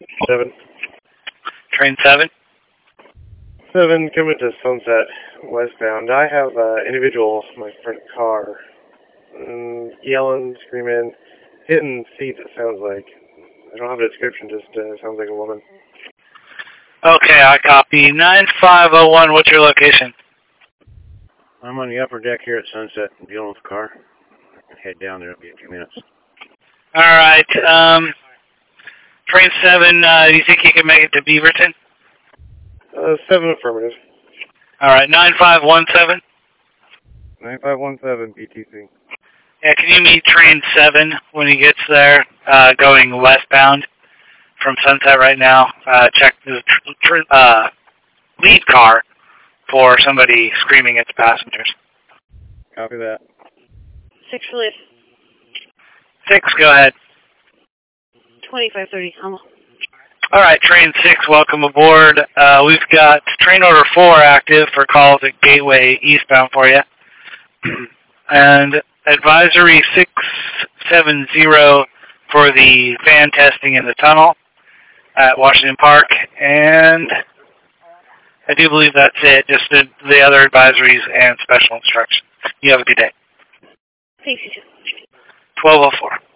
7. Train 7. 7 coming to Sunset westbound. I have an individual in my front car yelling, screaming, hitting seats, it sounds like. I don't have a description, just sounds like a woman. Okay, I copy. 9501, what's your location? I'm on the upper deck here at Sunset. I'm dealing with the car. Head down there. It'll be a few minutes. All right. Train 7, do you think you can make it to Beaverton? 7 affirmative. All right, 9517. 9517 BTC. Yeah, can you meet train 7 when he gets there, going westbound from Sunset right now? Check the lead car for somebody screaming at the passengers. Copy that. 6 release. 6, go ahead. 2530. All right, train 6, welcome aboard. We've got train order 4 active for calls at Gateway eastbound for you. And advisory 670 for the fan testing in the tunnel at Washington Park. And I do believe that's it, just the other advisories and special instructions. You have a good day. Thanks, you too. 1204.